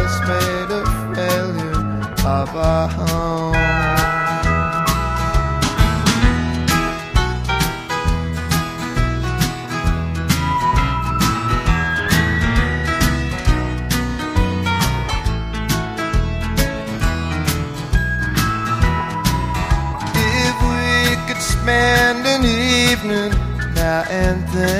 else made a failure of our home. If we could spend an evening now and then,